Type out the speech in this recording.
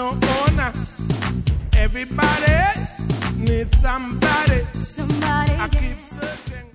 no owner. Everybody needs somebody. Somebody. I keep searching.